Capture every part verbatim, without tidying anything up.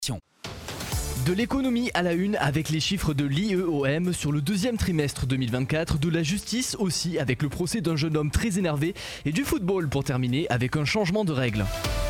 De l'économie à la une avec les chiffres de l'I E O M sur le deuxième trimestre deux mille vingt-quatre, de la justice aussi avec le procès d'un jeune homme très énervé et du football pour terminer avec un changement de règles.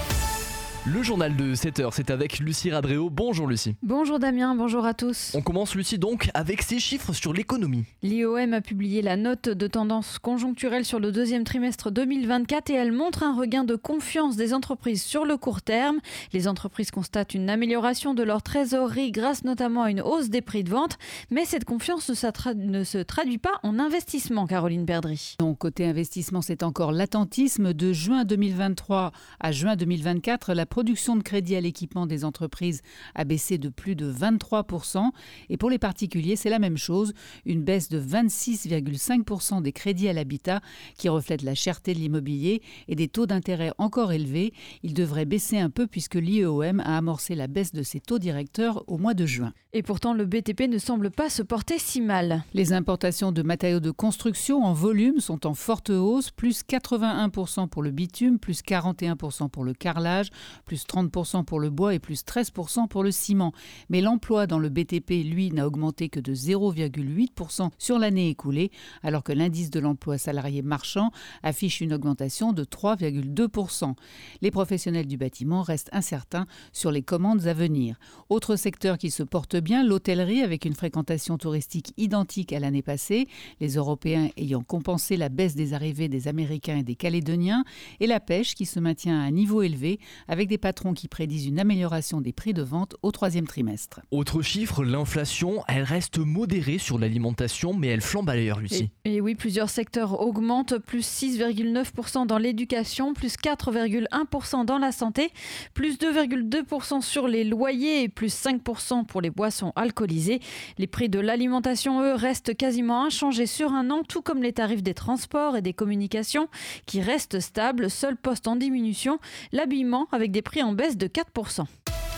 Le journal de sept heures, c'est avec Lucie Rabréau. Bonjour Lucie. Bonjour Damien, bonjour à tous. On commence Lucie donc avec ces chiffres sur l'économie. L'I E O M a publié la note de tendance conjoncturelle sur le deuxième trimestre deux mille vingt-quatre et elle montre un regain de confiance des entreprises sur le court terme. Les entreprises constatent une amélioration de leur trésorerie grâce notamment à une hausse des prix de vente. Mais cette confiance ne, s'attra- ne se traduit pas en investissement, Caroline Perdry. Donc, côté investissement, c'est encore l'attentisme. De juin deux mille vingt-trois à juin deux mille vingt-quatre, la production de crédit à l'équipement des entreprises a baissé de plus de vingt-trois pour cent. Et pour les particuliers, c'est la même chose. Une baisse de vingt-six virgule cinq pour cent des crédits à l'habitat qui reflète la cherté de l'immobilier et des taux d'intérêt encore élevés. Ils devraient baisser un peu puisque l'I E O M a amorcé la baisse de ses taux directeurs au mois de juin. Et pourtant, le B T P ne semble pas se porter si mal. Les importations de matériaux de construction en volume sont en forte hausse, plus quatre-vingt-un pour cent pour le bitume, plus quarante et un pour cent pour le carrelage, plus trente pour cent pour le bois et plus treize pour cent pour le ciment. Mais l'emploi dans le B T P, lui, n'a augmenté que de zéro virgule huit pour cent sur l'année écoulée, alors que l'indice de l'emploi salarié marchand affiche une augmentation de trois virgule deux pour cent. Les professionnels du bâtiment restent incertains sur les commandes à venir. Autre secteur qui se porte bien, l'hôtellerie, avec une fréquentation touristique identique à l'année passée, les Européens ayant compensé la baisse des arrivées des Américains et des Calédoniens, et la pêche qui se maintient à un niveau élevé, avec des patrons qui prédisent une amélioration des prix de vente au troisième trimestre. Autre chiffre, l'inflation, elle reste modérée sur l'alimentation, mais elle flambe ailleurs, Lucie. Et, et oui, plusieurs secteurs augmentent, plus six virgule neuf pour cent dans l'éducation, plus quatre virgule un pour cent dans la santé, plus deux virgule deux pour cent sur les loyers et plus cinq pour cent pour les boissons alcoolisées. Les prix de l'alimentation, eux, restent quasiment inchangés sur un an, tout comme les tarifs des transports et des communications qui restent stables. Seul poste en diminution, l'habillement avec des prix en baisse de quatre pour cent.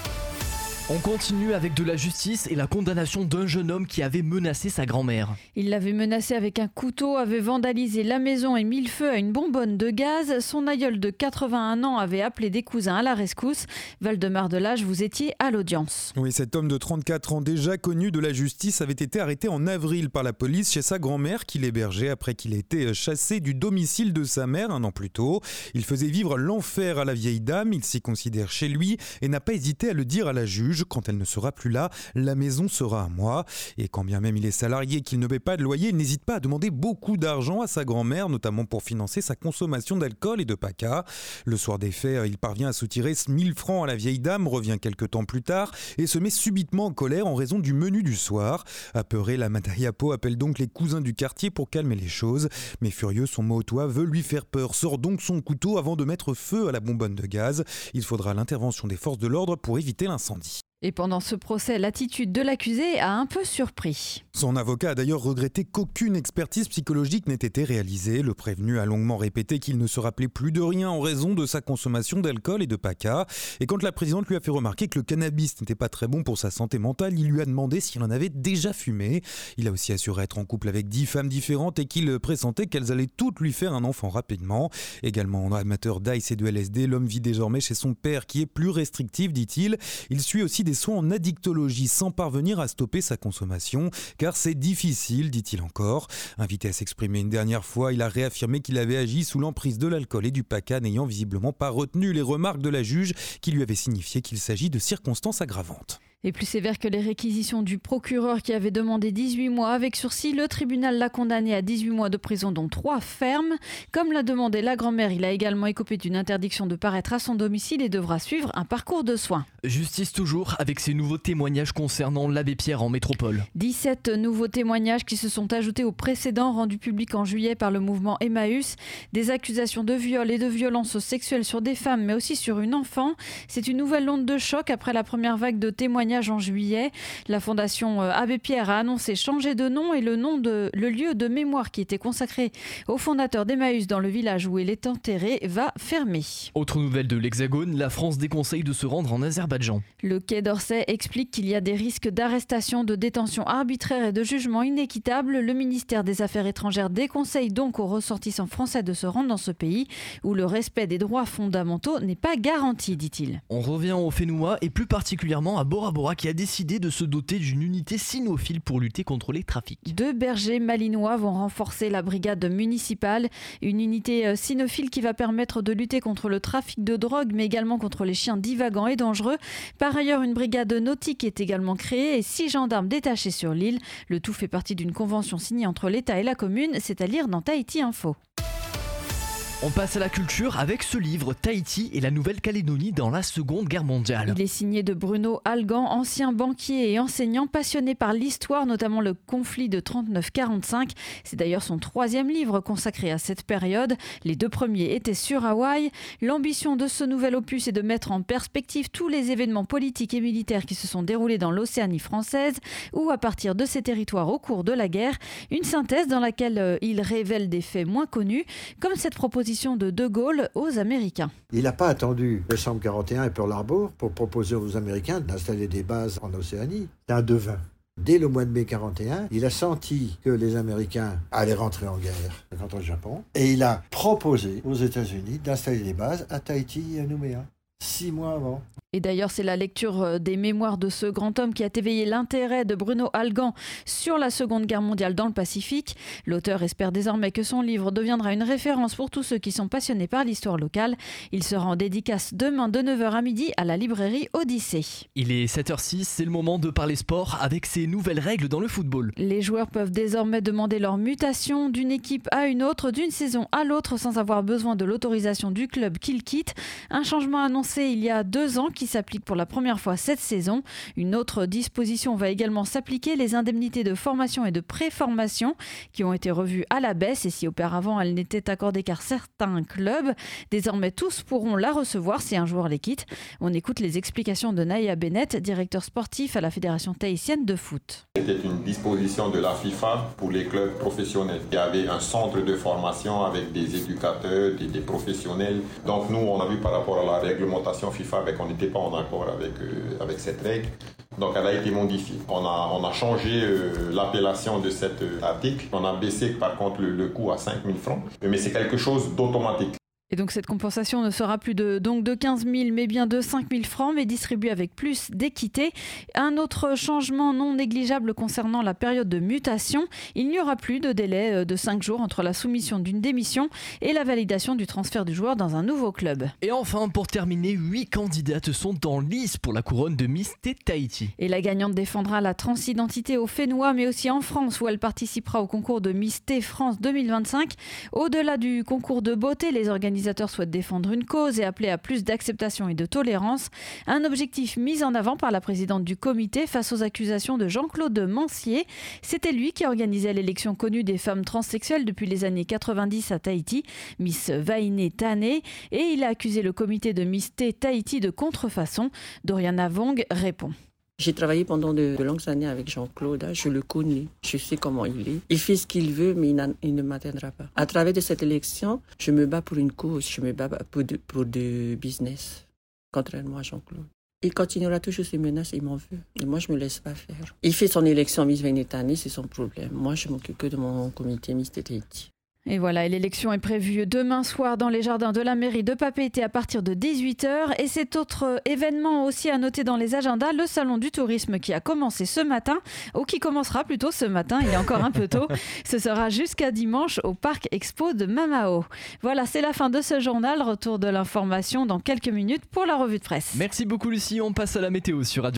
On continue avec de la justice et la condamnation d'un jeune homme qui avait menacé sa grand-mère. Il l'avait menacé avec un couteau, avait vandalisé la maison et mis le feu à une bonbonne de gaz. Son aïeul de quatre-vingt-un ans avait appelé des cousins à la rescousse. Valdemar Delage, vous étiez à l'audience. Oui, cet homme de trente-quatre ans, déjà connu de la justice, avait été arrêté en avril par la police chez sa grand-mère qui l'hébergeait après qu'il ait été chassé du domicile de sa mère un an plus tôt. Il faisait vivre l'enfer à la vieille dame, il s'y considère chez lui et n'a pas hésité à le dire à la juge. Quand elle ne sera plus là, la maison sera à moi. Et quand bien même il est salarié et qu'il ne paie pas de loyer, il n'hésite pas à demander beaucoup d'argent à sa grand-mère, notamment pour financer sa consommation d'alcool et de paca. Le soir des faits, il parvient à soutirer mille francs à la vieille dame, revient quelques temps plus tard et se met subitement en colère en raison du menu du soir. Apeuré, la Matayapo appelle donc les cousins du quartier pour calmer les choses. Mais furieux, son mot au toit veut lui faire peur, sort donc son couteau avant de mettre feu à la bonbonne de gaz. Il faudra l'intervention des forces de l'ordre pour éviter l'incendie. Et pendant ce procès, l'attitude de l'accusé a un peu surpris. Son avocat a d'ailleurs regretté qu'aucune expertise psychologique n'ait été réalisée. Le prévenu a longuement répété qu'il ne se rappelait plus de rien en raison de sa consommation d'alcool et de paca. Et quand la présidente lui a fait remarquer que le cannabis n'était pas très bon pour sa santé mentale, il lui a demandé s'il en avait déjà fumé. Il a aussi assuré être en couple avec dix femmes différentes et qu'il pressentait qu'elles allaient toutes lui faire un enfant rapidement. Également amateur d'ice et de L S D, l'homme vit désormais chez son père qui est plus restrictif, dit-il. Il suit aussi des soins en addictologie sans parvenir à stopper sa consommation, car c'est difficile, dit-il encore. Invité à s'exprimer une dernière fois, il a réaffirmé qu'il avait agi sous l'emprise de l'alcool et du paca, n'ayant visiblement pas retenu les remarques de la juge qui lui avait signifié qu'il s'agit de circonstances aggravantes. Et plus sévère que les réquisitions du procureur qui avait demandé dix-huit mois avec sursis, le tribunal l'a condamné à dix-huit mois de prison dont trois fermes. Comme l'a demandé la grand-mère, il a également écopé d'une interdiction de paraître à son domicile et devra suivre un parcours de soins. Justice toujours avec ces nouveaux témoignages concernant l'abbé Pierre en métropole. dix-sept nouveaux témoignages qui se sont ajoutés aux précédents rendus publics en juillet par le mouvement Emmaüs. Des accusations de viol et de violences sexuelles sur des femmes mais aussi sur une enfant. C'est une nouvelle onde de choc après la première vague de témoignages témoignage en juillet. La Fondation Abbé Pierre a annoncé changer de nom et le nom de le lieu de mémoire qui était consacré au fondateur d'Emmaüs dans le village où il est enterré va fermer. Autre nouvelle de l'Hexagone, la France déconseille de se rendre en Azerbaïdjan. Le Quai d'Orsay explique qu'il y a des risques d'arrestation, de détention arbitraire et de jugement inéquitable. Le ministère des Affaires étrangères déconseille donc aux ressortissants français de se rendre dans ce pays où le respect des droits fondamentaux n'est pas garanti, dit-il. On revient au Fénois et plus particulièrement à Bora Bora qui a décidé de se doter d'une unité cynophile pour lutter contre les trafics. Deux bergers malinois vont renforcer la brigade municipale, une unité cynophile qui va permettre de lutter contre le trafic de drogue mais également contre les chiens divagants et dangereux. Par ailleurs, une brigade nautique est également créée et six gendarmes détachés sur l'île. Le tout fait partie d'une convention signée entre l'État et la commune, c'est à lire dans Tahiti Info. On passe à la culture avec ce livre, Tahiti et la Nouvelle-Calédonie dans la Seconde Guerre mondiale. Il est signé de Bruno Algan, ancien banquier et enseignant passionné par l'histoire, notamment le conflit de trente-neuf quarante-cinq. C'est d'ailleurs son troisième livre consacré à cette période. Les deux premiers étaient sur Hawaï. L'ambition de ce nouvel opus est de mettre en perspective tous les événements politiques et militaires qui se sont déroulés dans l'Océanie française ou à partir de ces territoires au cours de la guerre. Une synthèse dans laquelle il révèle des faits moins connus, comme cette proposition de De Gaulle aux Américains. Il n'a pas attendu décembre quarante et un et Pearl Harbor pour proposer aux Américains d'installer des bases en Océanie. C'est un devin. Dès le mois de mai quarante et un, il a senti que les Américains allaient rentrer en guerre contre le Japon et il a proposé aux États-Unis d'installer des bases à Tahiti et à Nouméa, six mois avant. Et d'ailleurs, c'est la lecture des mémoires de ce grand homme qui a éveillé l'intérêt de Bruno Algan sur la Seconde Guerre mondiale dans le Pacifique. L'auteur espère désormais que son livre deviendra une référence pour tous ceux qui sont passionnés par l'histoire locale. Il sera en dédicace demain de neuf heures à midi à la librairie Odyssée. Il est sept heures six, c'est le moment de parler sport avec ces nouvelles règles dans le football. Les joueurs peuvent désormais demander leur mutation d'une équipe à une autre, d'une saison à l'autre sans avoir besoin de l'autorisation du club qu'ils quittent. Un changement annoncé il y a deux ans qui qui s'applique pour la première fois cette saison. Une autre disposition va également s'appliquer, les indemnités de formation et de pré-formation qui ont été revues à la baisse et si auparavant elles n'étaient accordées qu'à certains clubs, désormais tous pourront la recevoir si un joueur les quitte. On écoute les explications de Naya Bennett, directeur sportif à la Fédération tahitienne de foot. C'était une disposition de la FIFA pour les clubs professionnels. Il y avait un centre de formation avec des éducateurs, des, des professionnels. Donc nous, on a vu par rapport à la réglementation FIFA, avec, on n'était pas en accord avec, euh, avec cette règle. Donc elle a été modifiée. On a, on a changé euh, l'appellation de cet euh, article. On a baissé par contre le, le coût à cinq mille francs. Mais c'est quelque chose d'automatique. Et donc cette compensation ne sera plus de, donc de quinze mille mais bien de cinq mille francs, mais distribuée avec plus d'équité. Un autre changement non négligeable concernant la période de mutation, il n'y aura plus de délai de cinq jours entre la soumission d'une démission et la validation du transfert du joueur dans un nouveau club. Et enfin, pour terminer, huit candidates sont en lice pour la couronne de Miss Tahiti. Et la gagnante défendra la transidentité au Fénois, mais aussi en France, où elle participera au concours de Miss T France deux mille vingt-cinq. Au-delà du concours de beauté, les organisateurs souhaitent défendre une cause et appeler à plus d'acceptation et de tolérance. Un objectif mis en avant par la présidente du comité face aux accusations de Jean-Claude Mancier. C'était lui qui organisait l'élection connue des femmes transsexuelles depuis les années quatre-vingt-dix à Tahiti, Miss Vainé Tane, et il a accusé le comité de Miss T Tahiti de contrefaçon. Doriana Vong répond. J'ai travaillé pendant de, de longues années avec Jean-Claude, je le connais, je sais comment il est. Il fait ce qu'il veut, mais il, il ne m'atteindra pas. À travers de cette élection, je me bats pour une cause, je me bats pour de, pour de business, contrairement à Jean-Claude. Il continuera toujours ses menaces, il m'en veut. Et moi, je ne me laisse pas faire. Il fait son élection Miss Vainé Tane, c'est son problème. Moi, je m'occupe que de mon comité Miss Tahiti. Et voilà, et l'élection est prévue demain soir dans les jardins de la mairie de Papeete à partir de dix-huit heures. Et cet autre événement aussi à noter dans les agendas, le salon du tourisme qui a commencé ce matin, ou qui commencera plutôt ce matin, il est encore un peu tôt. Ce sera jusqu'à dimanche au Parc Expo de Mamao. Voilà, c'est la fin de ce journal. Retour de l'information dans quelques minutes pour la revue de presse. Merci beaucoup Lucie, on passe à la météo sur Radio.